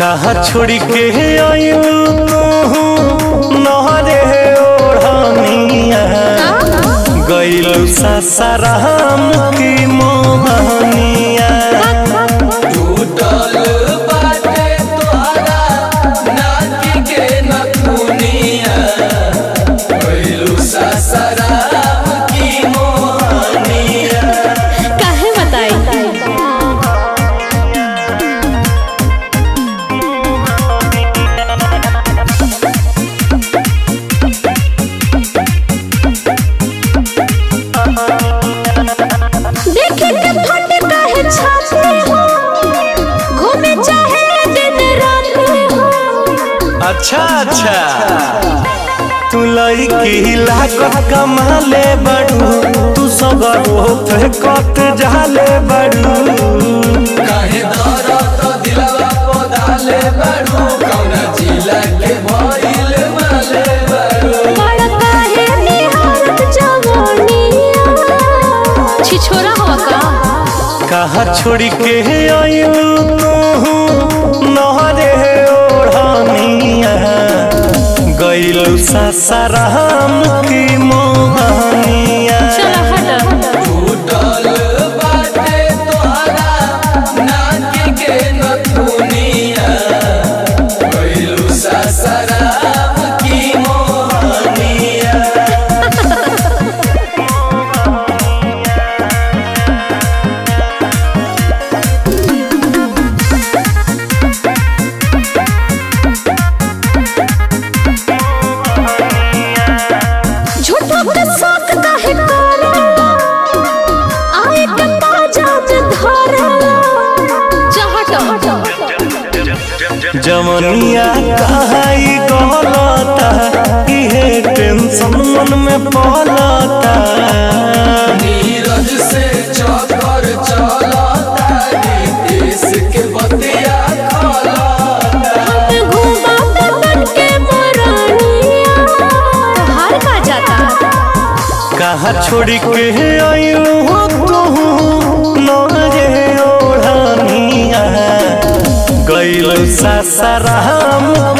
कहा छोड़ के आयु नहरे ओढ़निया गइलू सासाराम की मोहनिया टूटल बाटे तोहरा नाकी के नथुनिया गइलू सासाराम की मोहनिया। काहे बताई देखे के फट काहे छाते हो घूमे चाहे दिन रात हो। अच्छा अच्छा तू लईकी लागत कमाले बड़ू तू सगर होते कत जाले बड़ू काहे दरद दिलवा को डाले बड़ू कौना जिला के भइल माले बड़ू बड़ा काहे निहारत जवानिया छिछोरा हो का कहा छोड़ के आयु नहरे ओढ़निया गइलू सासाराम की मोहनिया चला हट टूटल बाटे तोहरा नाकी के नथुनिया गइलू सासाराम की मोहनिया। झूठा के साथ काहे करा आए के बाजात धरा जहट जमनिया कहाई गलता इहे टेंशन मन में पलता नीरज से चक्कर चलता नीतीश के बतिया खलता घूमा बन के मरानिया हार का जाता कहा छोड़ के आयु नहरे ओढ़निया गइलू सासाराम